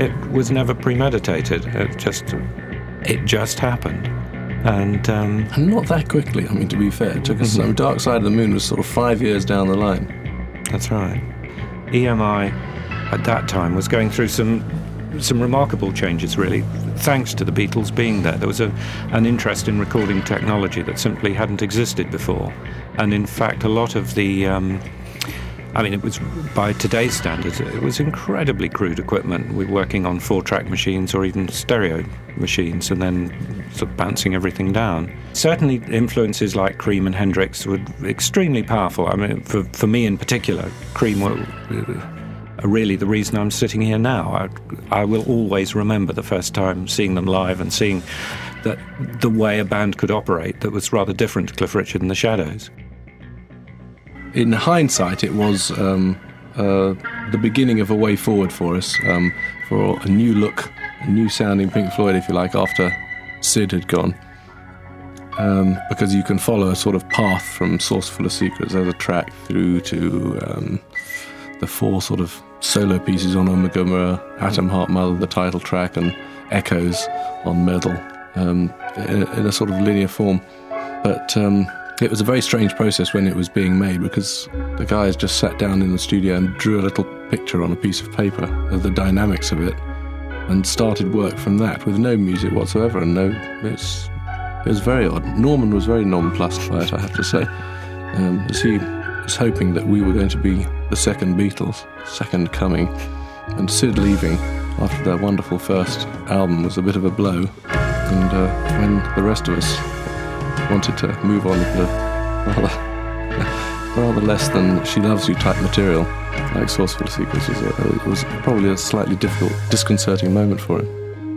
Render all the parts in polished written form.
it was never premeditated. It just happened. And not that quickly, I mean, to be fair. It took us, Dark Side of the Moon was sort of 5 years down the line. That's right. EMI at that time was going through some remarkable changes, really, thanks to the Beatles being there. There was an interest in recording technology that simply hadn't existed before. And in fact, a lot of the... it was, by today's standards, it was incredibly crude equipment. We were working on 4-track machines or even stereo machines and then sort of bouncing everything down. Certainly influences like Cream and Hendrix were extremely powerful. I mean, for me in particular, Cream were really the reason I'm sitting here now. I will always remember the first time seeing them live and seeing that the way a band could operate that was rather different to Cliff Richard and the Shadows. In hindsight, it was the beginning of a way forward for us, for a new look, a new sounding Pink Floyd, if you like, after Sid had gone. Because you can follow a sort of path from Source Full of Secrets as a track through to the 4 sort of solo pieces on Ummagumma, Atom Heart Mother, the title track, and Echoes on Meddle, in a sort of linear form. But it was a very strange process when it was being made, because the guys just sat down in the studio and drew a little picture on a piece of paper of the dynamics of it and started work from that with no music whatsoever. And it was very odd. Norman was very nonplussed by it, I have to say, as he was hoping that we were going to be the second Beatles, second coming, and Sid leaving after their wonderful first album was a bit of a blow. And when the rest of us wanted to move on with rather less than She Loves You type material, like Source Full of Secrets, was probably a slightly difficult, disconcerting moment for him.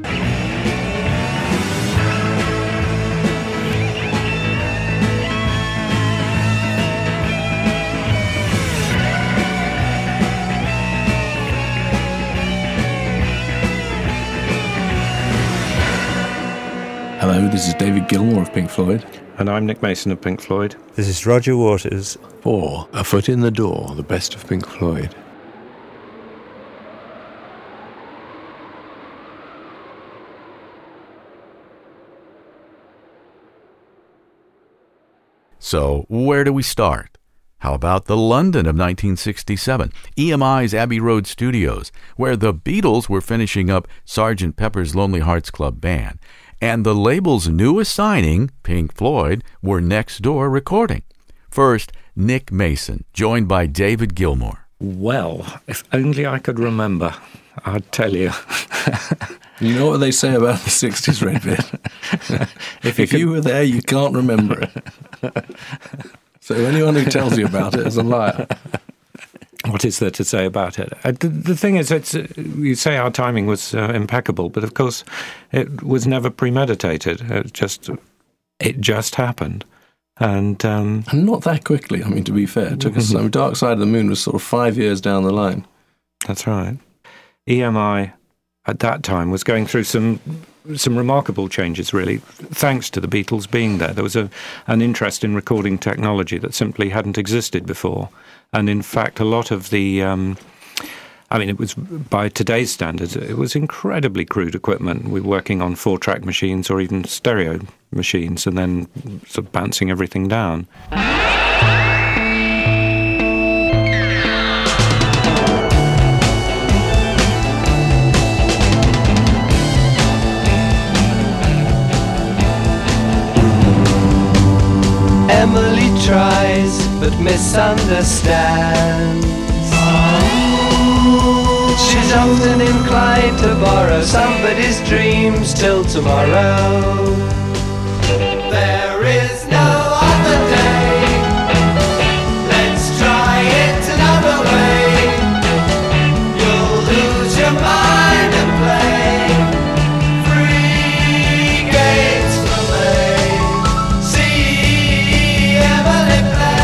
Hello, this is David Gilmour of Pink Floyd. And I'm Nick Mason of Pink Floyd. This is Roger Waters. For A Foot in the Door, the best of Pink Floyd. So, where do we start? How about the London of 1967, EMI's Abbey Road Studios, where the Beatles were finishing up Sgt. Pepper's Lonely Hearts Club Band, and the label's newest signing, Pink Floyd, were next door recording. First, Nick Mason, joined by David Gilmour. Well, if only I could remember, I'd tell you. You know what they say about the 60s, Redbeard? If you were there, you can't remember it. So anyone who tells you about it is a liar. What is there to say about it? The thing is, you say our timing was impeccable, but of course it was never premeditated. It just happened. And not that quickly, I mean, to be fair. It took us, Dark Side of the Moon was sort of 5 years down the line. That's right. EMI at that time was going through some remarkable changes, really, thanks to the Beatles being there. There was an interest in recording technology that simply hadn't existed before. And in fact, a lot of the... it was, by today's standards, it was incredibly crude equipment. We were working on 4-track machines or even stereo machines and then sort of bouncing everything down. Emily tries but misunderstands. She's often inclined to borrow somebody's dreams till tomorrow. There is no other day. Let's try it another way. You'll lose your mind and play free games for me. See Emily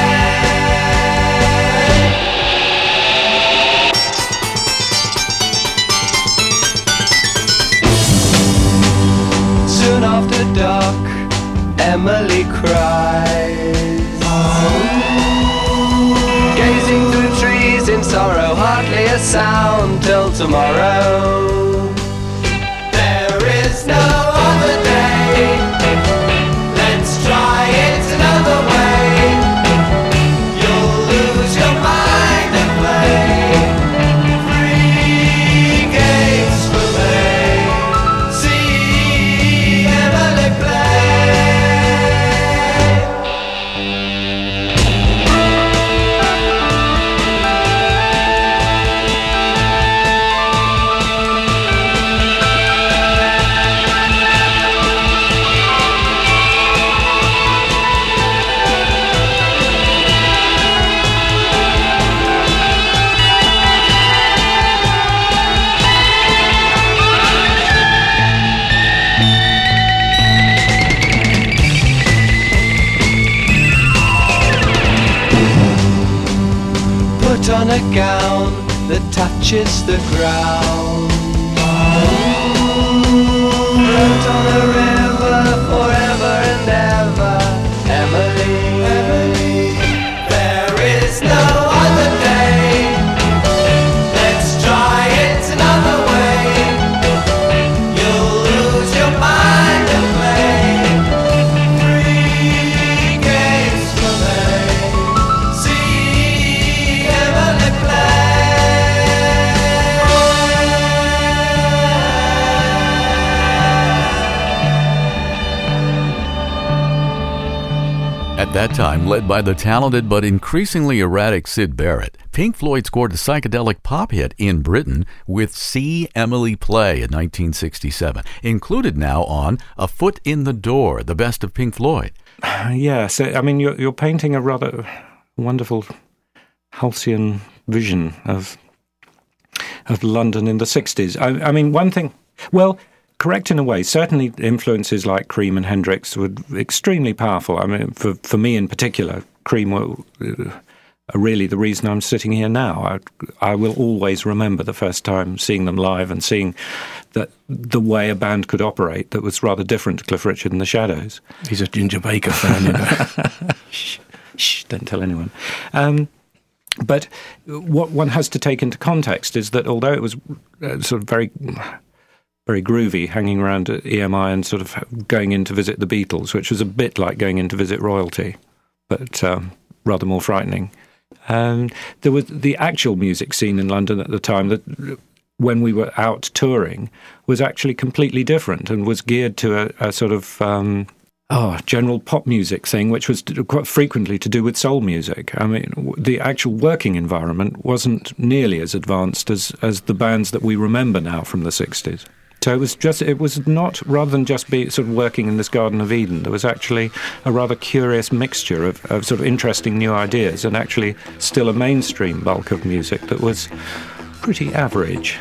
Soon after dark, Emily cries, gazing through trees in sorrow, hardly a sound till tomorrow. on a gown that touches the ground. Float on a river forever and ever, Emily. There is no other day. Let's try it another way. You'll lose your mind and play 3 games for me. See Emily At that time, led by the talented but increasingly erratic Syd Barrett, Pink Floyd scored a psychedelic pop hit in Britain with See Emily Play in 1967, included now on A Foot in the Door, the best of Pink Floyd. Yeah, so, I mean, you're painting a rather wonderful halcyon vision of London in the 60s. I mean, one thing, well, correct in a way. Certainly influences like Cream and Hendrix were extremely powerful. I mean, for me in particular, Cream were really the reason I'm sitting here now. I will always remember the first time seeing them live and seeing that the way a band could operate that was rather different to Cliff Richard and the Shadows. He's a Ginger Baker fan, you know. Shh, don't tell anyone. But what one has to take into context is that although it was sort of very groovy, hanging around at EMI and sort of going in to visit the Beatles, which was a bit like going in to visit royalty, but rather more frightening. There was the actual music scene in London at the time that, when we were out touring, was actually completely different and was geared to a sort of general pop music thing, which was quite frequently to do with soul music. I mean, the actual working environment wasn't nearly as advanced as the bands that we remember now from the 60s. So it was not, rather than just be sort of working in this Garden of Eden, there was actually a rather curious mixture of sort of interesting new ideas and actually still a mainstream bulk of music that was pretty average.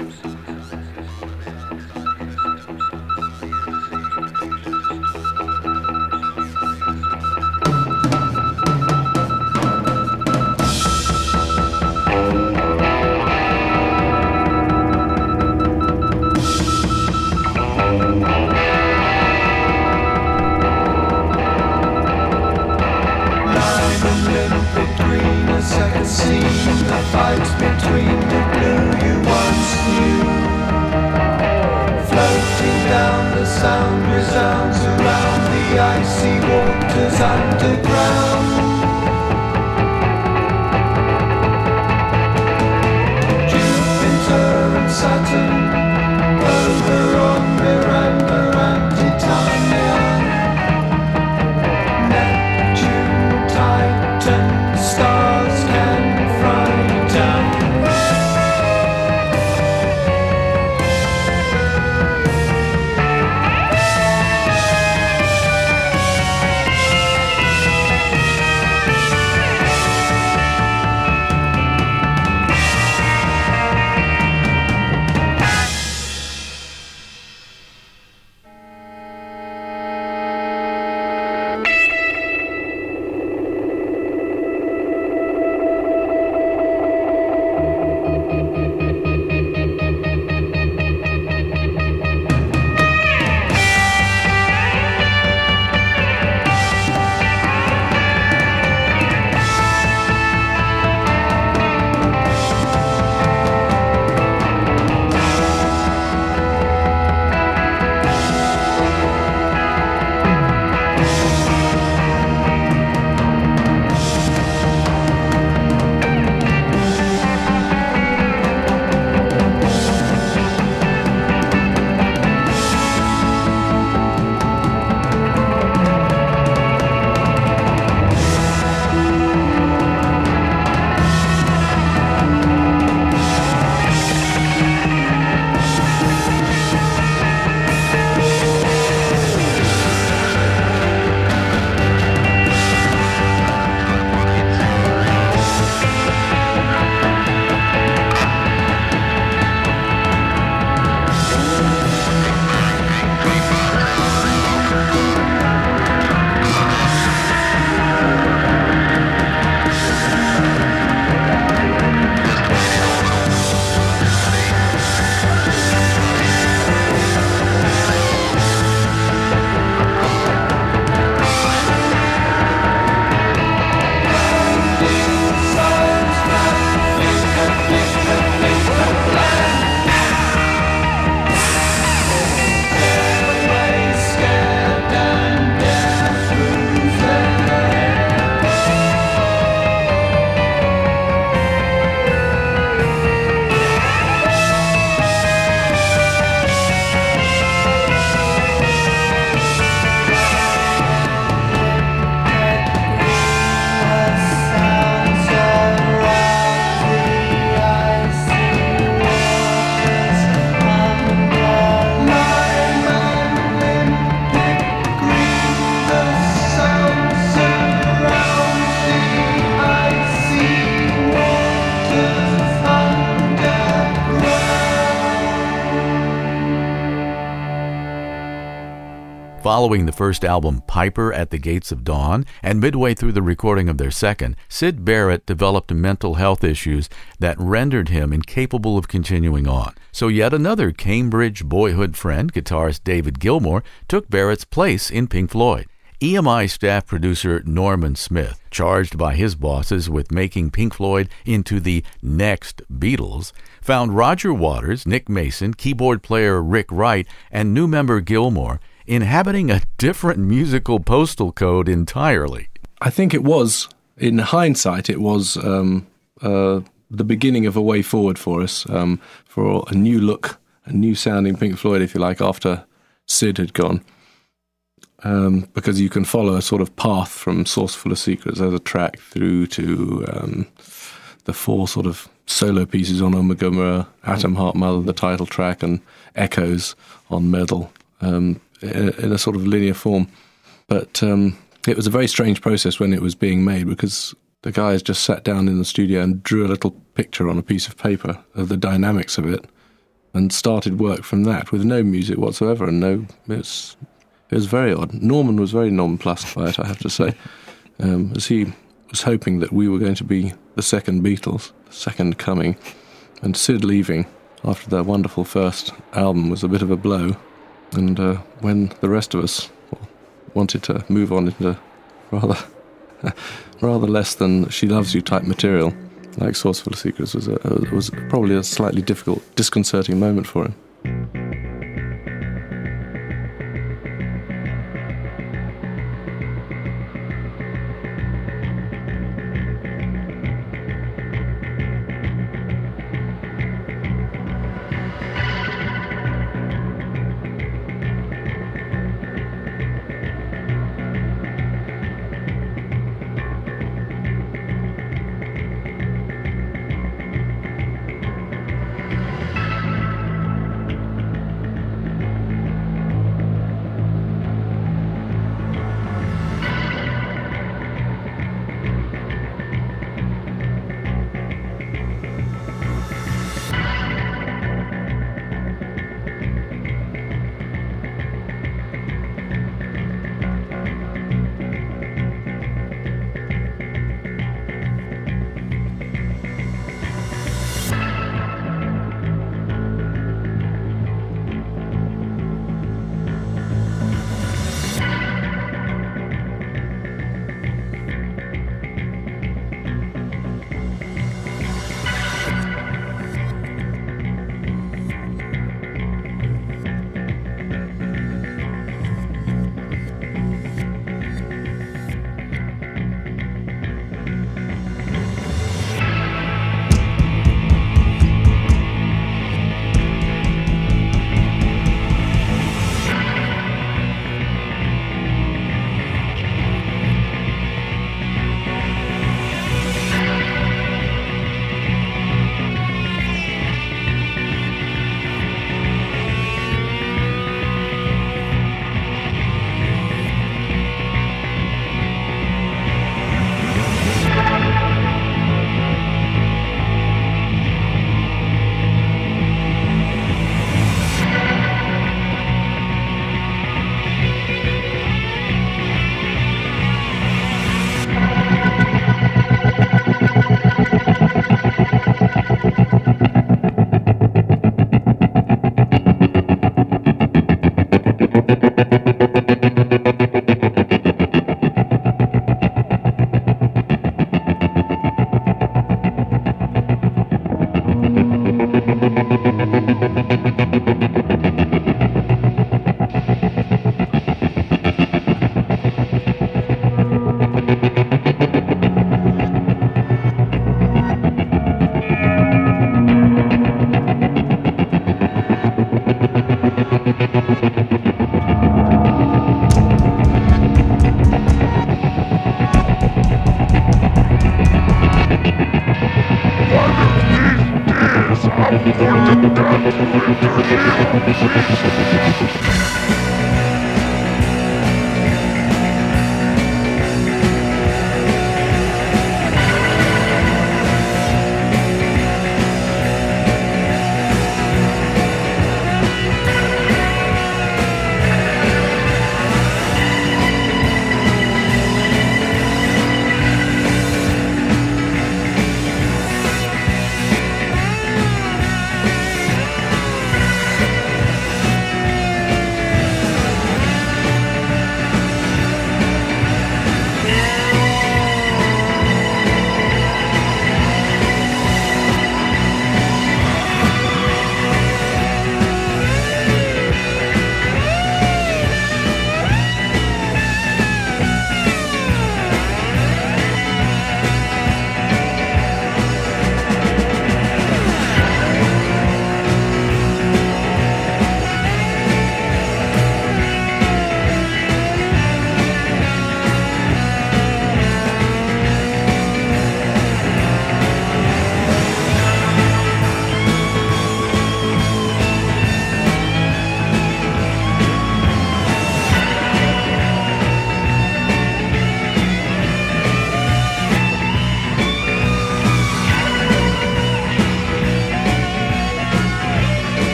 Following the first album, Piper at the Gates of Dawn, and midway through the recording of their second, Syd Barrett developed mental health issues that rendered him incapable of continuing on. So yet another Cambridge boyhood friend, guitarist David Gilmour, took Barrett's place in Pink Floyd. EMI staff producer Norman Smith, charged by his bosses with making Pink Floyd into the next Beatles, found Roger Waters, Nick Mason, keyboard player Rick Wright, and new member Gilmour inhabiting a different musical postal code entirely. I think it was, in hindsight, it was the beginning of a way forward for us, for a new look, a new sounding Pink Floyd, if you like, after Sid had gone. Because you can follow a sort of path from Saucer Full of Secrets as a track through to the four sort of solo pieces on Omagoma, Atom Heart Mother, the title track, and Echoes on Meddle, in a sort of linear form. But it was a very strange process when it was being made, because the guys just sat down in the studio and drew a little picture on a piece of paper of the dynamics of it and started work from that with no music whatsoever. And it was very odd. Norman was very nonplussed by it, I have to say, as he was hoping that we were going to be the second Beatles, the second coming, and Sid leaving after their wonderful first album was a bit of a blow. And when the rest of us wanted to move on into rather less than She Loves You type material, like Saucer Full of Secrets, was probably a slightly difficult, disconcerting moment for him.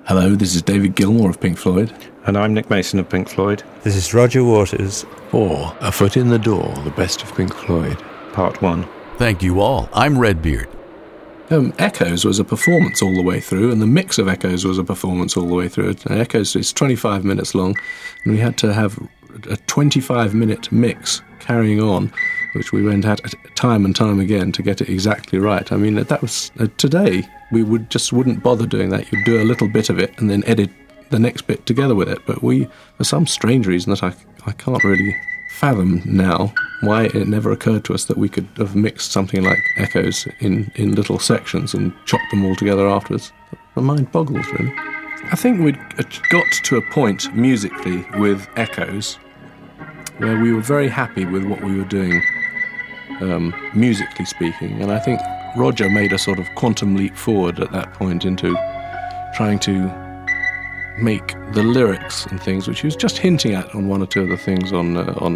Hello, this is David Gilmour of Pink Floyd. And I'm Nick Mason of Pink Floyd. This is Roger Waters. For A Foot in the Door, the best of Pink Floyd. Part 1. Thank you all. I'm Redbeard. Echoes was a performance all the way through, and the mix of Echoes was a performance all the way through. Echoes is 25 minutes long, and we had to have a 25-minute mix carrying on, which we went at time and time again to get it exactly right. I mean, that was today we wouldn't bother doing that. You'd do a little bit of it and then edit the next bit together with it. But we, for some strange reason that I can't really fathom now, why it never occurred to us that we could have mixed something like Echoes in little sections and chopped them all together afterwards. The mind boggles, really. I think we'd got to a point musically with Echoes where we were very happy with what we were doing, musically speaking, and I think Roger made a sort of quantum leap forward at that point into trying to make the lyrics and things, which he was just hinting at on one or two of the things on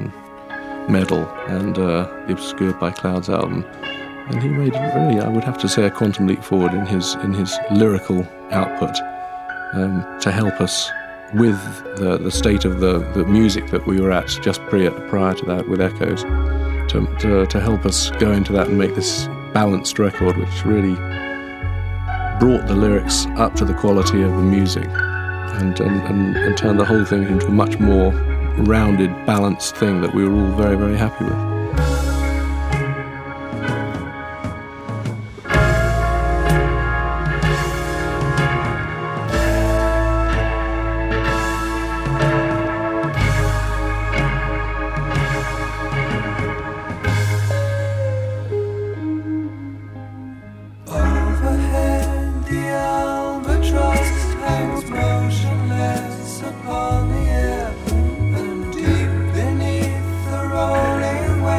Medal and the Obscured by Clouds album, and he made really, I would have to say, a quantum leap forward in his lyrical output to help us with the state of the music that we were at just prior to that with Echoes, to help us go into that and make this balanced record, which really brought the lyrics up to the quality of the music and turned the whole thing into a much more rounded, balanced thing that we were all very, very happy with. Upon the air, and deep beneath the rolling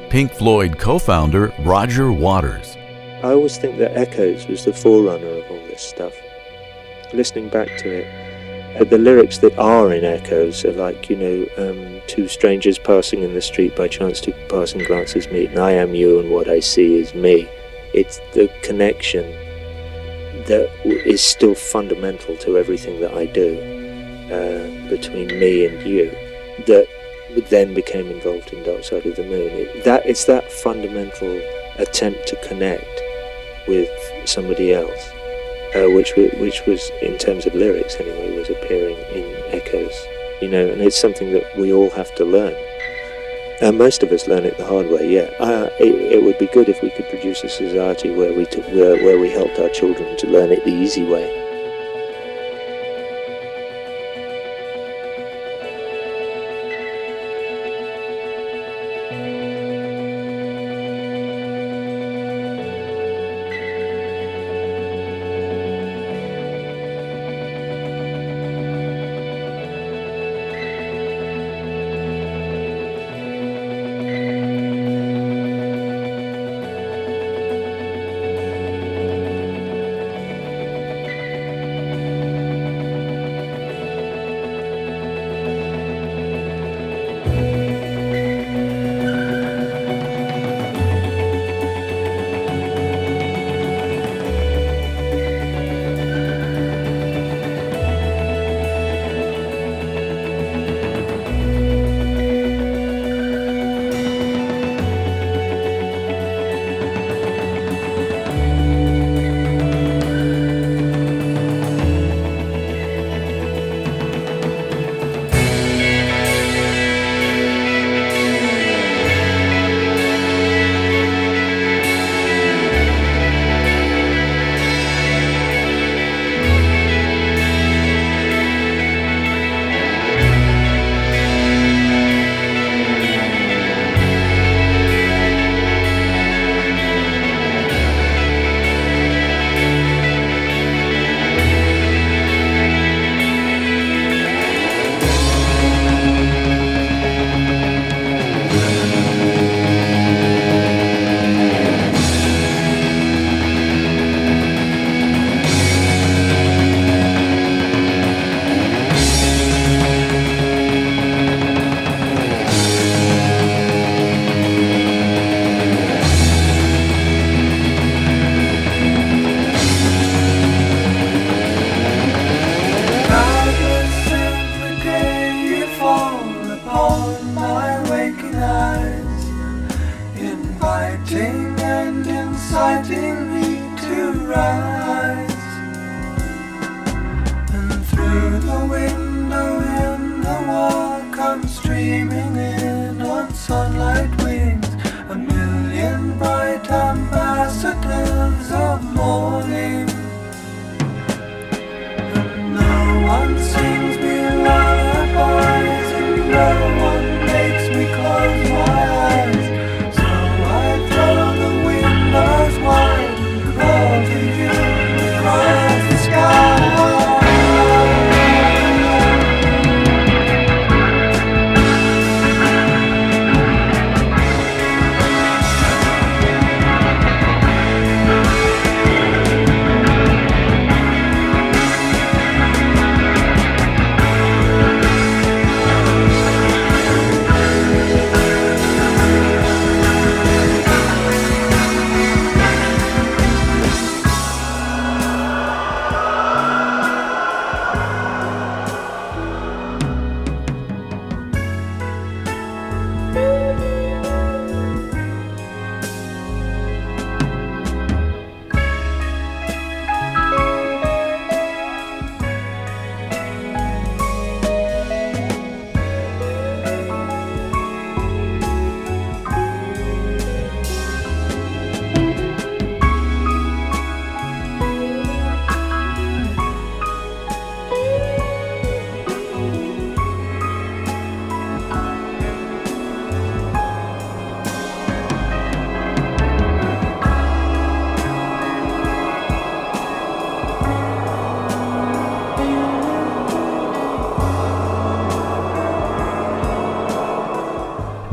Pink Floyd co-founder Roger Waters. I always think that Echoes was the forerunner of all this stuff. Listening back to it, the lyrics that are in Echoes are like, two strangers passing in the street by chance, two passing glances meet, and I am you and what I see is me. It's the connection that is still fundamental to everything that I do, between me and you, that then became involved in Dark Side of the Moon. It's that fundamental attempt to connect with somebody else, which was, in terms of lyrics anyway, was appearing in Echoes, and it's something that we all have to learn. Most of us learn it the hard way. It would be good if we could produce a society where we helped our children to learn it the easy way.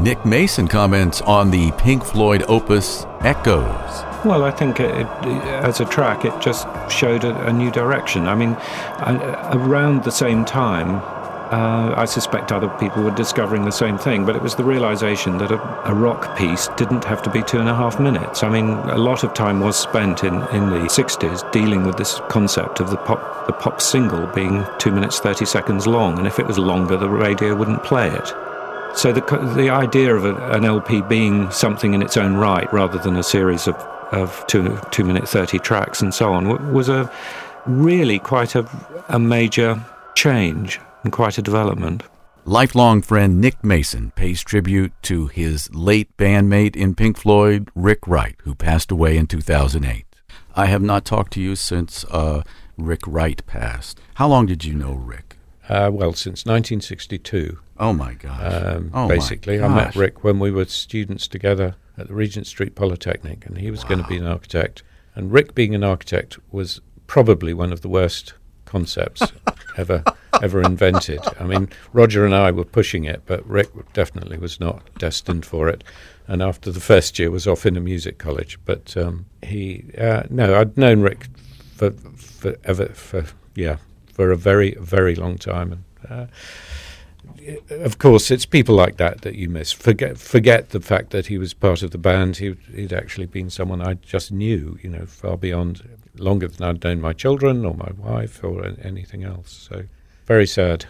Nick Mason comments on the Pink Floyd opus Echoes. Well, I think as a track, it just showed a new direction. I mean, around the same time, I suspect other people were discovering the same thing, but it was the realization that a rock piece didn't have to be 2.5 minutes. I mean, a lot of time was spent in the 60s dealing with this concept of the pop single being 2 minutes 30 seconds long, and if it was longer, the radio wouldn't play it. So the idea of an LP being something in its own right, rather than a series of 2 minute 30 tracks and so on, was really quite a major change and quite a development. Lifelong friend Nick Mason pays tribute to his late bandmate in Pink Floyd, Rick Wright, who passed away in 2008. I have not talked to you since Rick Wright passed. How long did you know Rick? Well, since 1962. Oh, my gosh. Basically, I met Rick when we were students together at the Regent Street Polytechnic, and he was going to be an architect. And Rick being an architect was probably one of the worst concepts ever invented. I mean, Roger and I were pushing it, but Rick definitely was not destined for it. And after the first year, was off in a music college. But I'd known Rick for a very, very long time. And of course, it's people like that you miss. Forget the fact that he was part of the band. He'd actually been someone I just knew, far beyond, longer than I'd known my children or my wife or anything else. So, very sad.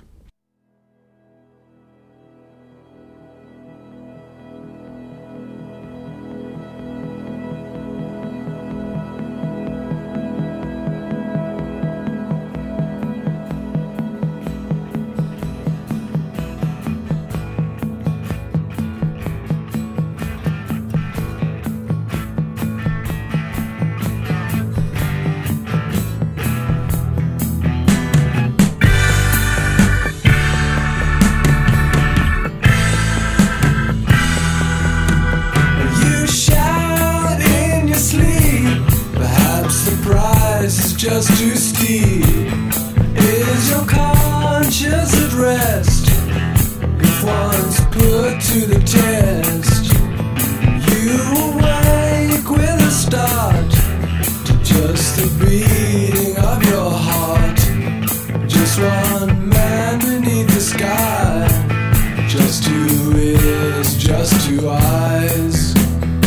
Just too steep. Is your conscience at rest? If once put to the test, you awake with a start to just the beating of your heart. Just one man beneath the sky, just 2 ears, just 2 eyes.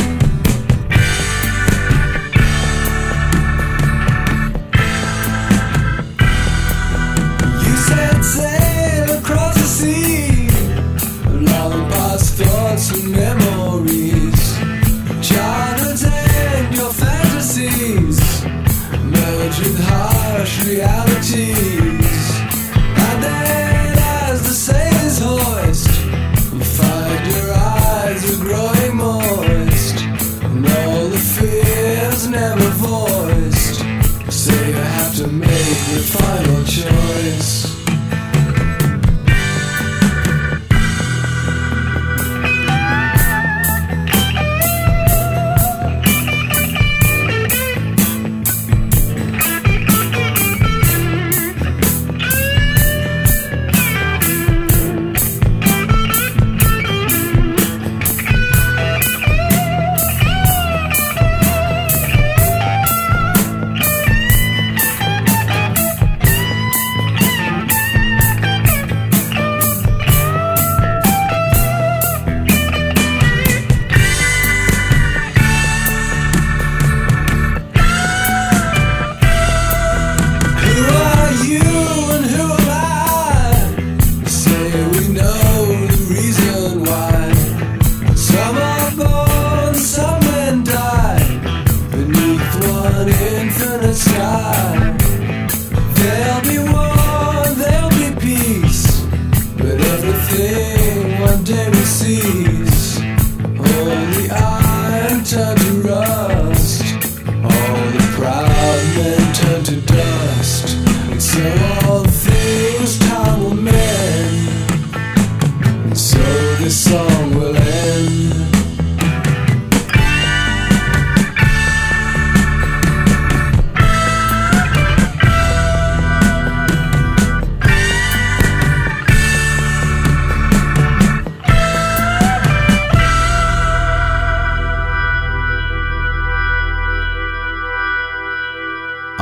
Sail across the sea, long past thoughts and memories. Childhood and your fantasies merge with harsh realities. And then as the sails hoist, you find your eyes are growing moist, and all the fears never voiced. So you have to make the final choice.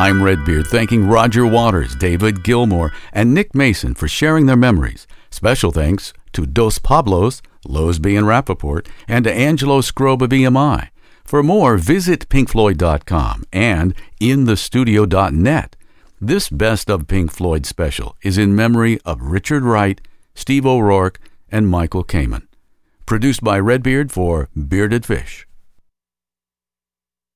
I'm Redbeard, thanking Roger Waters, David Gilmour, and Nick Mason for sharing their memories. Special thanks to Dos Pablos, Losby and Rappaport, and to Angelo Scrobe of EMI. For more, visit pinkfloyd.com and inthestudio.net. This Best of Pink Floyd special is in memory of Richard Wright, Steve O'Rourke, and Michael Kamen. Produced by Redbeard for Bearded Fish.